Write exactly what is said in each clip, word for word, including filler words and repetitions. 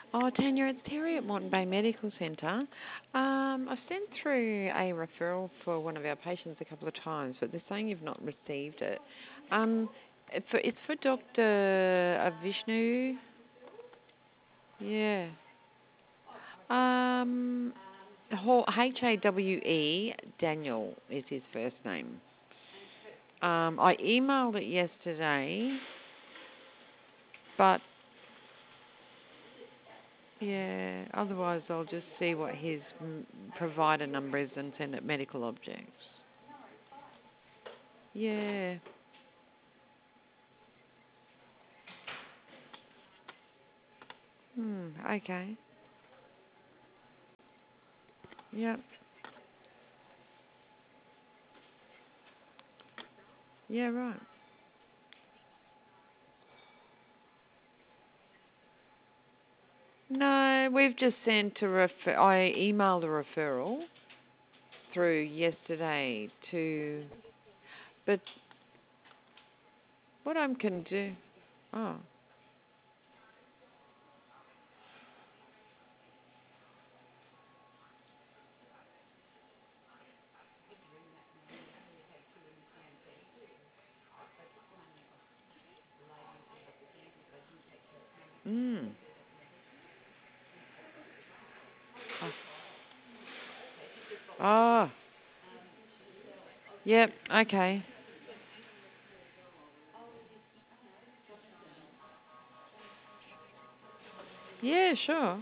Oh, Tanya, it's Terry at Moreton Bay Medical Centre. Um, I've sent through a referral for one of our patients a couple of times, but they're saying you've not received it. Um, for, it's for Doctor Vishnu. Yeah. Um, H A W E Daniel is his first name. Um, I emailed it yesterday, but yeah, otherwise I'll just see what his mm, provider number is and send it medical objects. Yeah. Hmm, okay. Yep. Yeah, right. No, we've just sent a refer- I emailed a referral through yesterday to, but what I can do, oh, mm. Oh, yep, okay. Yeah, sure.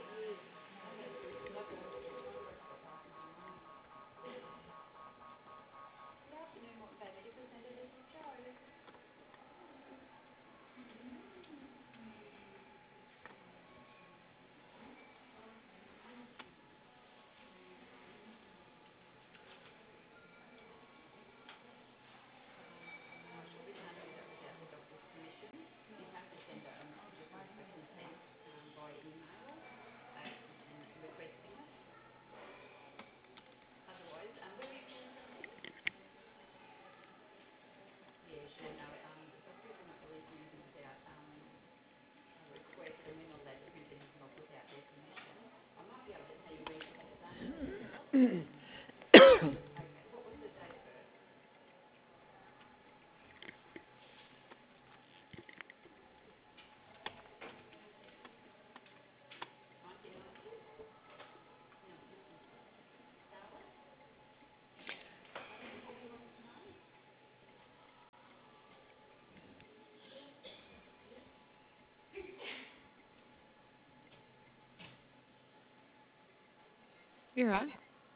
You're right.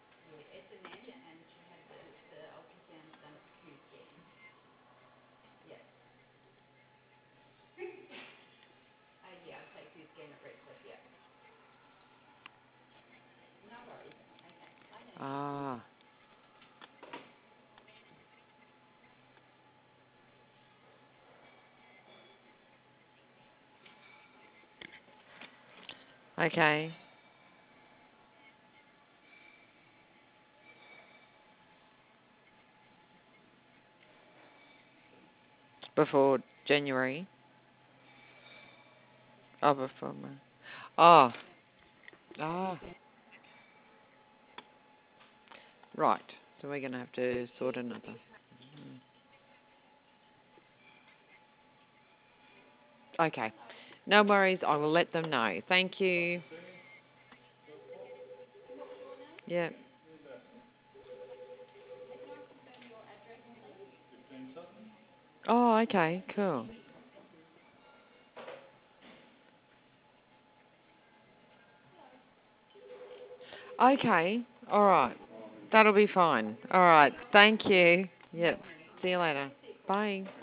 Ah, okay. Before January. Oh, before May. Oh, ah, right. So we're going to have to sort another. Okay. No worries. I will let them know. Thank you. Yeah. Oh, okay. Cool. Okay. All right. That'll be fine. All right. Thank you. Yep. See you later. Bye.